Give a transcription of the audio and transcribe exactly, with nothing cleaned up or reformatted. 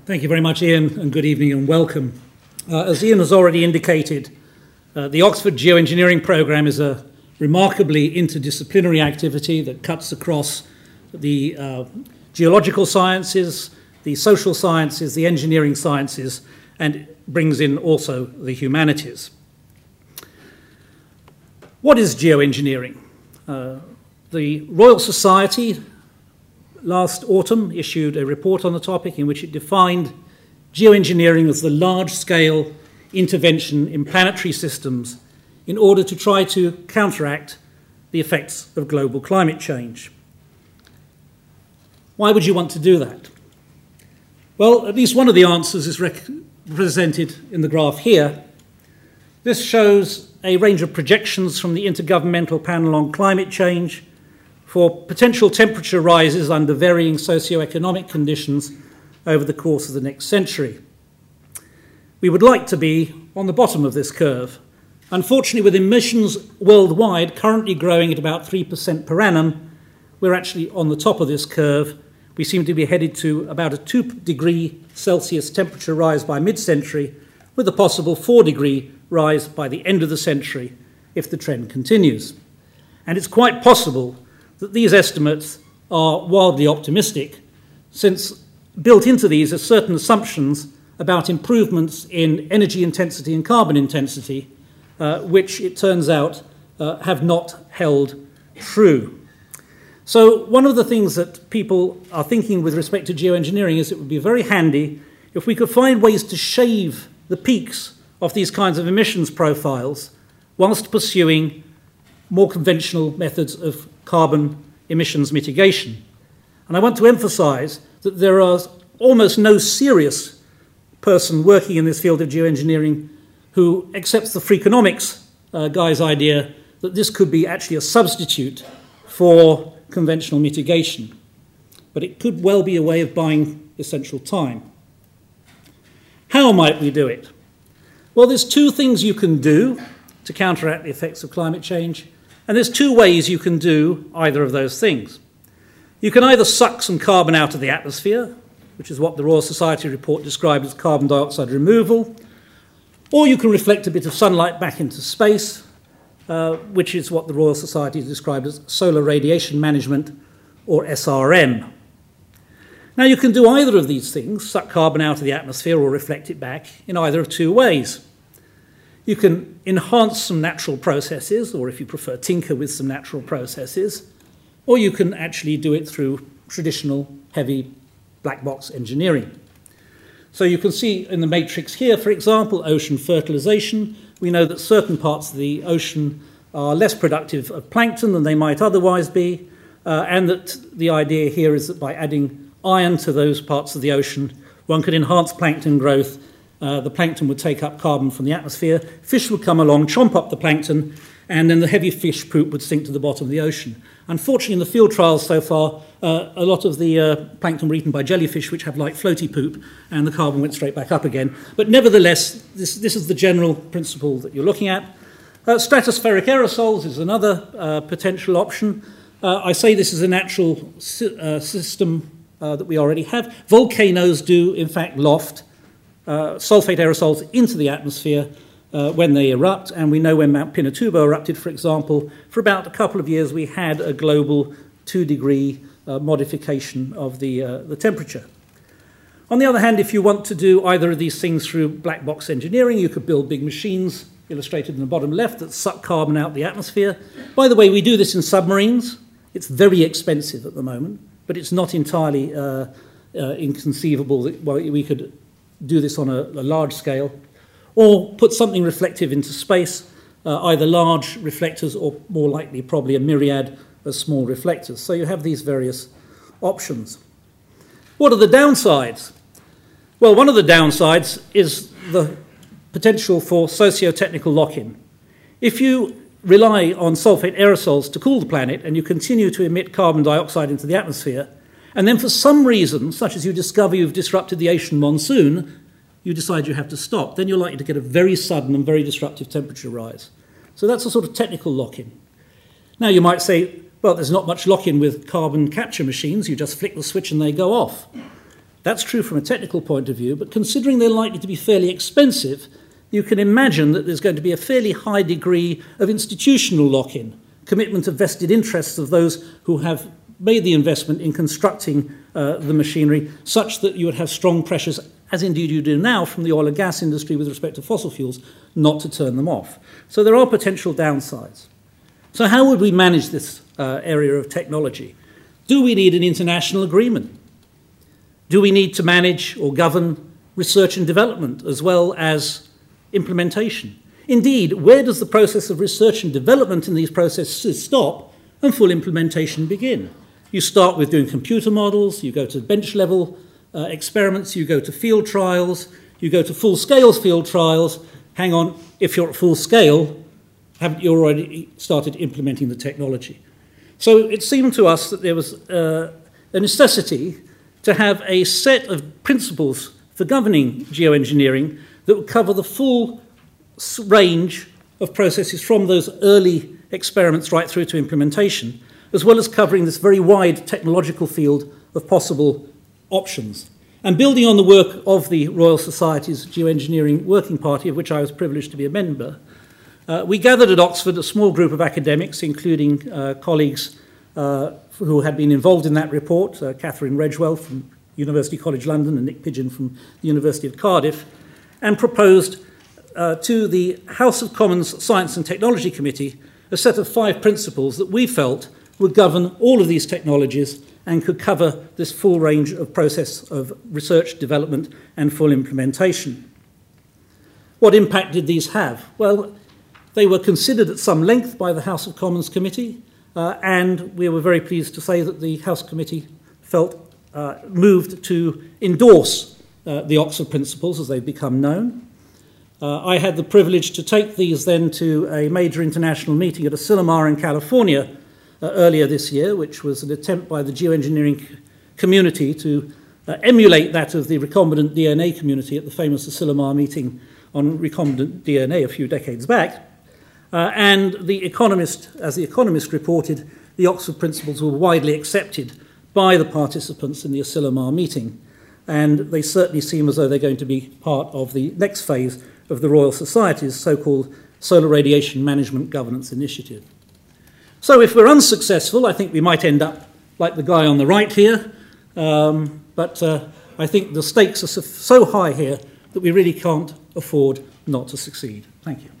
Thank you very much, Ian, and good evening and welcome. Uh, as Ian has already indicated, uh, the Oxford Geoengineering Programme is a remarkably interdisciplinary activity that cuts across the uh, geological sciences, the social sciences, the engineering sciences, and brings in also the humanities. What is geoengineering? Uh, the Royal Society last autumn issued a report on the topic in which it defined geoengineering as the large-scale intervention in planetary systems in order to try to counteract the effects of global climate change. Why would you want to do that? Well, at least one of the answers is rec- represented in the graph here. This shows a range of projections from the Intergovernmental Panel on Climate Change for potential temperature rises under varying socio-economic conditions over the course of the next century. We would like to be on the bottom of this curve. Unfortunately, with emissions worldwide currently growing at about three percent per annum, we're actually on the top of this curve. We seem to be headed to about a two degree Celsius temperature rise by mid-century, with a possible four degree rise by the end of the century if the trend continues. And it's quite possible that these estimates are wildly optimistic, since built into these are certain assumptions about improvements in energy intensity and carbon intensity, uh, which it turns out uh, have not held true. So one of the things that people are thinking with respect to geoengineering is it would be very handy if we could find ways to shave the peaks of these kinds of emissions profiles whilst pursuing more conventional methods of carbon emissions mitigation. And I want to emphasize that there are almost no serious person working in this field of geoengineering who accepts the Freakonomics uh, guy's idea that this could be actually a substitute for conventional mitigation. But it could well be a way of buying essential time. How might we do it? Well, there's two things you can do to counteract the effects of climate change, and there's two ways you can do either of those things. You can either suck some carbon out of the atmosphere, which is what the Royal Society report described as carbon dioxide removal, or you can reflect a bit of sunlight back into space, uh, which is what the Royal Society described as solar radiation management, or S R M. Now, you can do either of these things, suck carbon out of the atmosphere or reflect it back, in either of two ways. You can enhance some natural processes, or if you prefer, tinker with some natural processes, or you can actually do it through traditional heavy black box engineering. So you can see in the matrix here, for example, ocean fertilization. We know that certain parts of the ocean are less productive of plankton than they might otherwise be, uh, and that the idea here is that by adding iron to those parts of the ocean, one could enhance plankton growth. Uh, the plankton would take up carbon from the atmosphere, fish would come along, chomp up the plankton, and then the heavy fish poop would sink to the bottom of the ocean. Unfortunately, in the field trials so far, uh, a lot of the uh, plankton were eaten by jellyfish, which have light floaty poop, and the carbon went straight back up again. But nevertheless, this, this is the general principle that you're looking at. Uh, stratospheric aerosols is another uh, potential option. Uh, I say this is a natural si- uh, system uh, that we already have. Volcanoes do, in fact, loft Uh, sulfate aerosols into the atmosphere uh, when they erupt, and we know when Mount Pinatubo erupted, for example, for about a couple of years we had a global two-degree uh, modification of the, uh, the temperature. On the other hand, if you want to do either of these things through black box engineering, you could build big machines, illustrated in the bottom left, that suck carbon out of the atmosphere. By the way, we do this in submarines. It's very expensive at the moment, but it's not entirely uh, uh, inconceivable that well, we could do this on a, a large scale, or put something reflective into space, uh, either large reflectors or more likely probably a myriad of small reflectors. So you have these various options. What are the downsides? Well, one of the downsides is the potential for socio-technical lock-in. If you rely on sulfate aerosols to cool the planet and you continue to emit carbon dioxide into the atmosphere, and then for some reason, such as you discover you've disrupted the Asian monsoon, you decide you have to stop, then you're likely to get a very sudden and very disruptive temperature rise. So that's a sort of technical lock-in. Now you might say, well, there's not much lock-in with carbon capture machines. You just flick the switch and they go off. That's true from a technical point of view, but considering they're likely to be fairly expensive, you can imagine that there's going to be a fairly high degree of institutional lock-in, commitment of vested interests of those who have made the investment in constructing uh, the machinery, such that you would have strong pressures, as indeed you do now from the oil and gas industry with respect to fossil fuels, not to turn them off. So there are potential downsides. So how would we manage this uh, area of technology? Do we need an international agreement? Do we need to manage or govern research and development as well as implementation? Indeed, where does the process of research and development in these processes stop and full implementation begin? You start with doing computer models, you go to bench-level uh, experiments, you go to field trials, you go to full-scale field trials. Hang on, if you're at full scale, haven't you already started implementing the technology? So it seemed to us that there was uh, a necessity to have a set of principles for governing geoengineering that would cover the full range of processes from those early experiments right through to implementation, as well as covering this very wide technological field of possible options. And building on the work of the Royal Society's Geoengineering Working Party, of which I was privileged to be a member, uh, we gathered at Oxford a small group of academics, including uh, colleagues uh, who had been involved in that report, uh, Catherine Redgewell from University College London and Nick Pigeon from the University of Cardiff, and proposed uh, to the House of Commons Science and Technology Committee a set of five principles that we felt would govern all of these technologies and could cover this full range of process of research, development, and full implementation. What impact did these have? Well, they were considered at some length by the House of Commons Committee, uh, and we were very pleased to say that the House Committee felt uh, moved to endorse uh, the Oxford Principles as they've become known. Uh, I had the privilege to take these then to a major international meeting at Asilomar in California uh, earlier this year, which was an attempt by the geoengineering community to uh, emulate that of the recombinant D N A community at the famous Asilomar meeting on recombinant D N A a few decades back. Uh, and the Economist, as the Economist reported, the Oxford Principles were widely accepted by the participants in the Asilomar meeting, and they certainly seem as though they're going to be part of the next phase of the Royal Society's so-called Solar Radiation Management Governance Initiative. So if we're unsuccessful, I think we might end up like the guy on the right here, um, but uh, I think the stakes are so high here that we really can't afford not to succeed. Thank you.